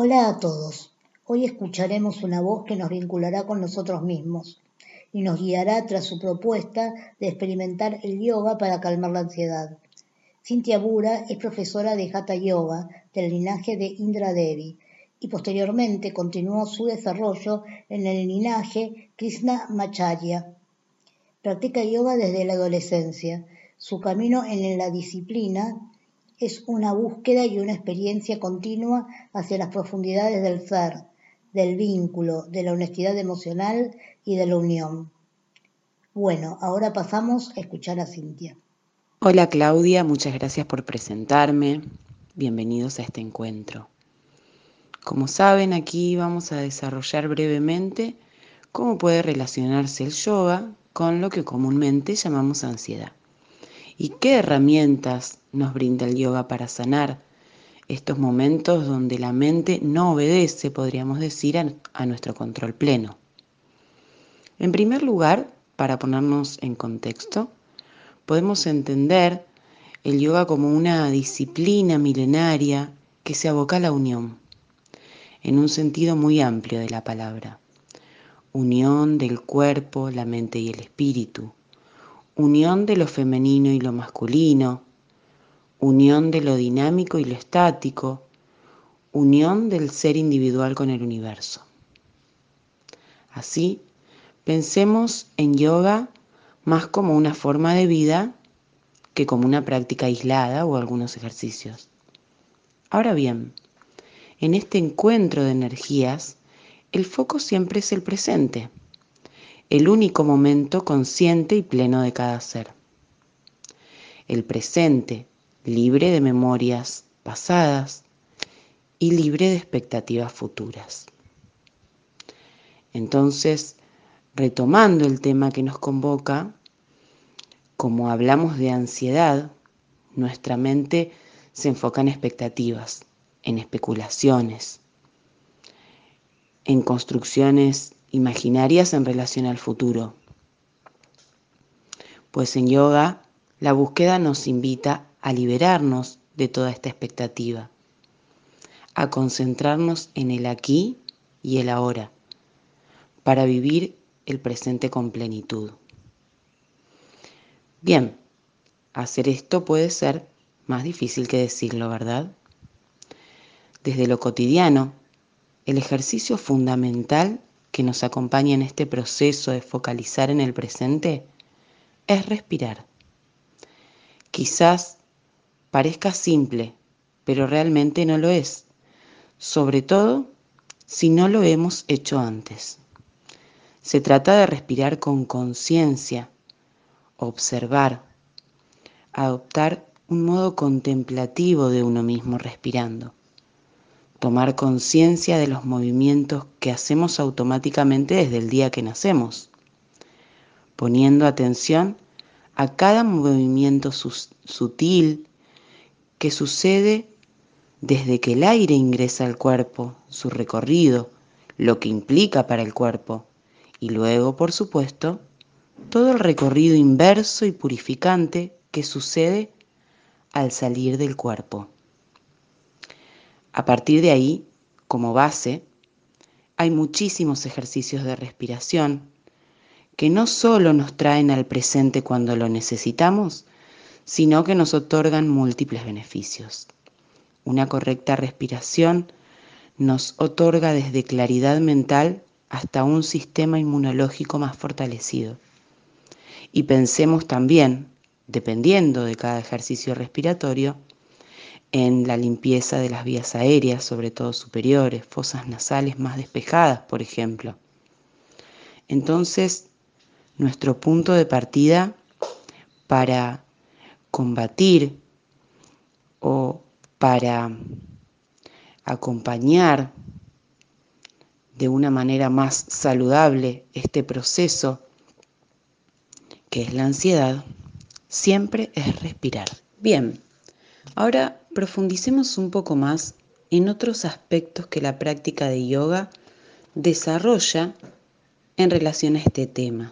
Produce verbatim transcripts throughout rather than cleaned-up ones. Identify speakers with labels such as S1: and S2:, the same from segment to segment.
S1: Hola a todos. Hoy escucharemos una voz que nos vinculará con nosotros mismos y nos guiará tras su propuesta de experimentar el yoga para calmar la ansiedad. Cynthia Bura es profesora de Hatha Yoga del linaje de Indra Devi y posteriormente continuó su desarrollo en el linaje Krishnamacharya. Practica yoga desde la adolescencia. Su camino en la disciplina es una búsqueda y una experiencia continua hacia las profundidades del ser, del vínculo, de la honestidad emocional y de la unión. Bueno, ahora pasamos a escuchar a Cynthia.
S2: Hola Claudia, muchas gracias por presentarme. Bienvenidos a este encuentro. Como saben, aquí vamos a desarrollar brevemente cómo puede relacionarse el yoga con lo que comúnmente llamamos ansiedad y qué herramientas nos brinda el yoga para sanar estos momentos donde la mente no obedece, podríamos decir, a, a nuestro control pleno. En primer lugar, para ponernos en contexto, podemos entender el yoga como una disciplina milenaria que se aboca a la unión, en un sentido muy amplio de la palabra. Unión del cuerpo, la mente y el espíritu. Unión de lo femenino y lo masculino. Unión de lo dinámico y lo estático. Unión del ser individual con el universo. Así, pensemos en yoga más como una forma de vida que como una práctica aislada o algunos ejercicios. Ahora bien, en este encuentro de energías, el foco siempre es el presente, el único momento consciente y pleno de cada ser. El presente, libre de memorias pasadas y libre de expectativas futuras. Entonces, retomando el tema que nos convoca, como hablamos de ansiedad, nuestra mente se enfoca en expectativas, en especulaciones, en construcciones imaginarias en relación al futuro. Pues en yoga, la búsqueda nos invita a liberarnos de toda esta expectativa, a concentrarnos en el aquí y el ahora, para vivir el presente con plenitud. Bien, hacer esto puede ser más difícil que decirlo, ¿verdad? Desde lo cotidiano, el ejercicio fundamental que nos acompaña en este proceso de focalizar en el presente es respirar. Quizás parezca simple, pero realmente no lo es, sobre todo si no lo hemos hecho antes. Se trata de respirar con conciencia, observar, adoptar un modo contemplativo de uno mismo respirando, tomar conciencia de los movimientos que hacemos automáticamente desde el día que nacemos, poniendo atención a cada movimiento sutil que sucede desde que el aire ingresa al cuerpo, su recorrido, lo que implica para el cuerpo, y luego, por supuesto, todo el recorrido inverso y purificante que sucede al salir del cuerpo. A partir de ahí, como base, hay muchísimos ejercicios de respiración que no solo nos traen al presente cuando lo necesitamos, sino que nos otorgan múltiples beneficios. Una correcta respiración nos otorga desde claridad mental hasta un sistema inmunológico más fortalecido. Y pensemos también, dependiendo de cada ejercicio respiratorio, en la limpieza de las vías aéreas, sobre todo superiores, fosas nasales más despejadas, por ejemplo. Entonces, nuestro punto de partida para combatir o para acompañar de una manera más saludable este proceso que es la ansiedad, siempre es respirar. Bien, ahora profundicemos un poco más en otros aspectos que la práctica de yoga desarrolla en relación a este tema.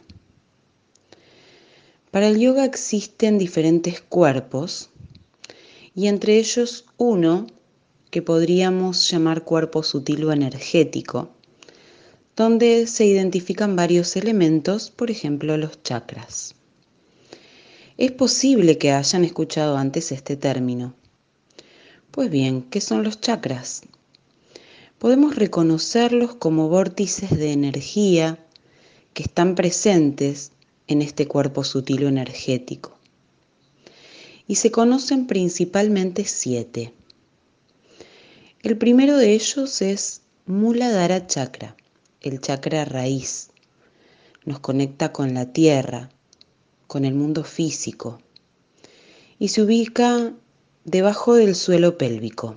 S2: Para el yoga existen diferentes cuerpos y entre ellos uno que podríamos llamar cuerpo sutil o energético, donde se identifican varios elementos, por ejemplo los chakras. Es posible que hayan escuchado antes este término. Pues bien, ¿qué son los chakras? Podemos reconocerlos como vórtices de energía que están presentes en este cuerpo sutil o energético. Y se conocen principalmente siete. El primero de ellos es Muladhara Chakra, el chakra raíz. Nos conecta con la tierra, con el mundo físico, y se ubica debajo del suelo pélvico.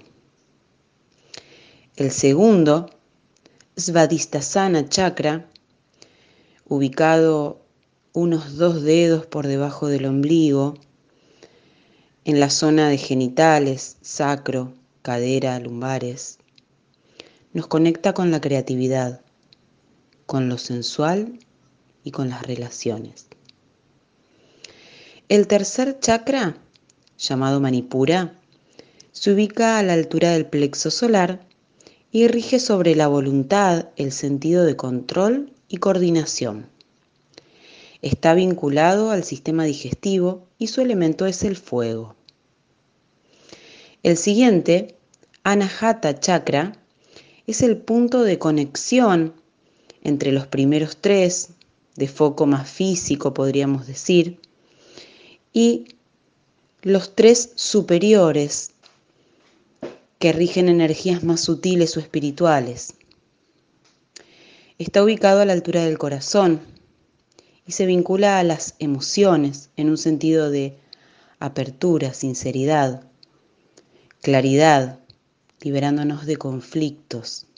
S2: El segundo, Svadhisthana Chakra, ubicado unos dos dedos por debajo del ombligo, en la zona de genitales, sacro, cadera, lumbares. Nos conecta con la creatividad, con lo sensual y con las relaciones. El tercer chakra, llamado Manipura, se ubica a la altura del plexo solar y rige sobre la voluntad, el sentido de control y coordinación. Está vinculado al sistema digestivo y su elemento es el fuego. El siguiente, Anahata Chakra, es el punto de conexión entre los primeros tres, de foco más físico podríamos decir, y los tres superiores que rigen energías más sutiles o espirituales. Está ubicado a la altura del corazón y se vincula a las emociones en un sentido de apertura, sinceridad, claridad, liberándonos de conflictos.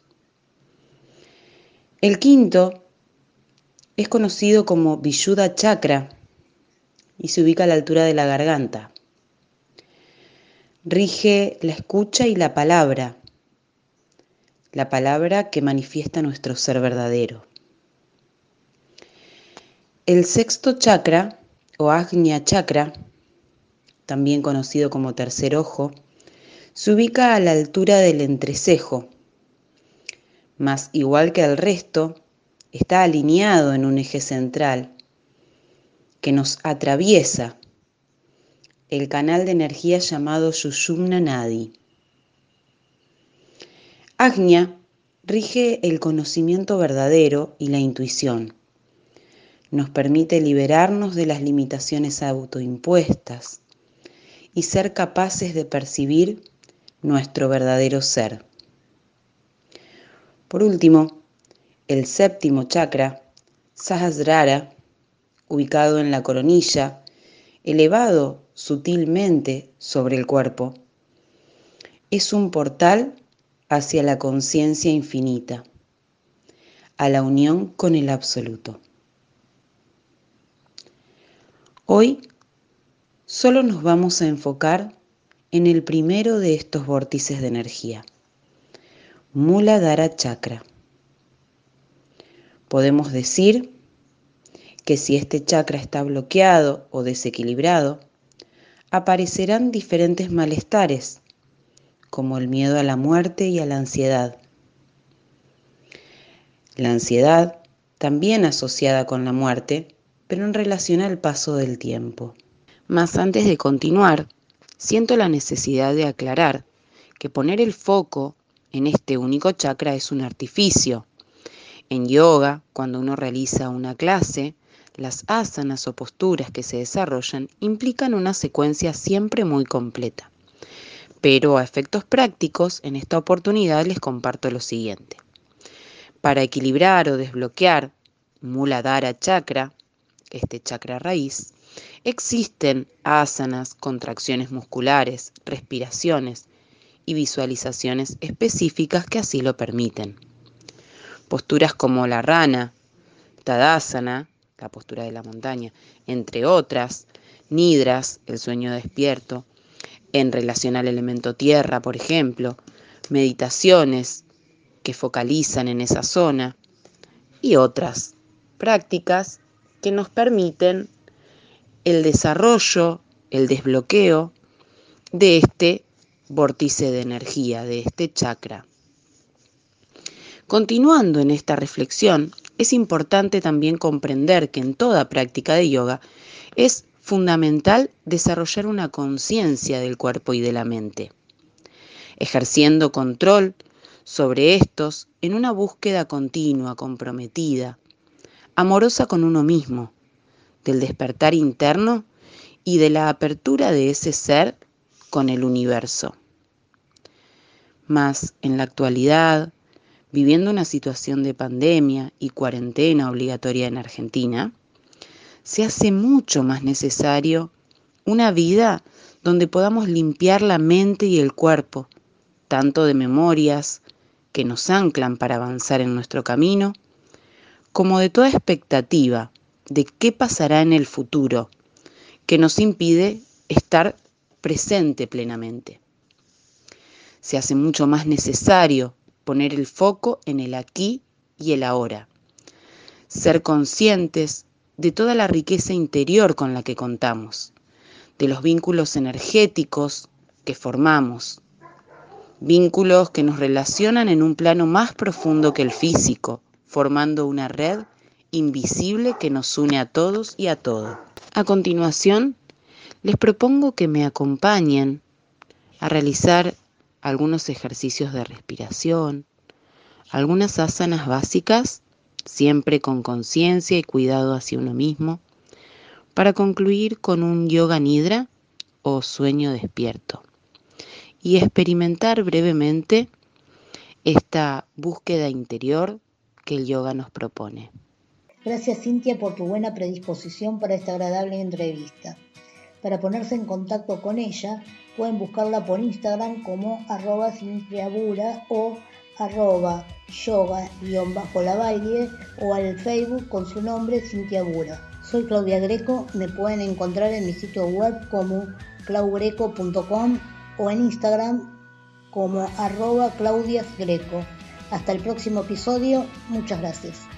S2: El quinto es conocido como Vishuddha Chakra y se ubica a la altura de la garganta. Rige la escucha y la palabra, la palabra que manifiesta nuestro ser verdadero. El sexto chakra, o Ajna Chakra, también conocido como tercer ojo, se ubica a la altura del entrecejo, mas igual que el resto, está alineado en un eje central que nos atraviesa el canal de energía llamado Sushumna Nadi. Ajna rige el conocimiento verdadero y la intuición. Nos permite liberarnos de las limitaciones autoimpuestas y ser capaces de percibir nuestro verdadero ser. Por último, el séptimo chakra, Sahasrara, ubicado en la coronilla, elevado sutilmente sobre el cuerpo, es un portal hacia la conciencia infinita, a la unión con el absoluto. Hoy solo nos vamos a enfocar en el primero de estos vórtices de energía, Muladhara Chakra. Podemos decir que si este chakra está bloqueado o desequilibrado, aparecerán diferentes malestares, como el miedo a la muerte y a la ansiedad. La ansiedad, también asociada con la muerte, pero en relación al paso del tiempo. Mas antes de continuar, siento la necesidad de aclarar que poner el foco en este único chakra es un artificio. En yoga, cuando uno realiza una clase, las asanas o posturas que se desarrollan implican una secuencia siempre muy completa. Pero a efectos prácticos, en esta oportunidad les comparto lo siguiente. Para equilibrar o desbloquear Muladhara Chakra, este chakra raíz, existen asanas, contracciones musculares, respiraciones y visualizaciones específicas que así lo permiten. Posturas como la rana, Tadasana, la postura de la montaña, entre otras, nidras, el sueño despierto, en relación al elemento tierra, por ejemplo, meditaciones que focalizan en esa zona y otras prácticas que nos permiten el desarrollo, el desbloqueo de este vórtice de energía de este chakra. Continuando en esta reflexión, es importante también comprender que en toda práctica de yoga es fundamental desarrollar una conciencia del cuerpo y de la mente, ejerciendo control sobre estos en una búsqueda continua, comprometida, amorosa con uno mismo, del despertar interno y de la apertura de ese ser con el universo. Mas en la actualidad, viviendo una situación de pandemia y cuarentena obligatoria en Argentina, se hace mucho más necesario una vida donde podamos limpiar la mente y el cuerpo, tanto de memorias que nos anclan para avanzar en nuestro camino, como de toda expectativa de qué pasará en el futuro, que nos impide estar presente plenamente. Se hace mucho más necesario poner el foco en el aquí y el ahora, ser conscientes de toda la riqueza interior con la que contamos, de los vínculos energéticos que formamos, vínculos que nos relacionan en un plano más profundo que el físico, formando una red invisible que nos une a todos y a todo. A continuación, les propongo que me acompañen a realizar algunos ejercicios de respiración, algunas asanas básicas, siempre con conciencia y cuidado hacia uno mismo, para concluir con un yoga nidra o sueño despierto y experimentar brevemente esta búsqueda interior que el yoga nos propone.
S1: Gracias, Cintia, por tu buena predisposición para esta agradable entrevista. Para ponerse en contacto con ella, pueden buscarla por Instagram como arroba cintiabura o arroba yoga-lavalle o al Facebook con su nombre Cintia Bura. Soy Claudia Greco, me pueden encontrar en mi sitio web como claugreco punto com o en Instagram como arroba claudiasgreco. Hasta el próximo episodio, muchas gracias.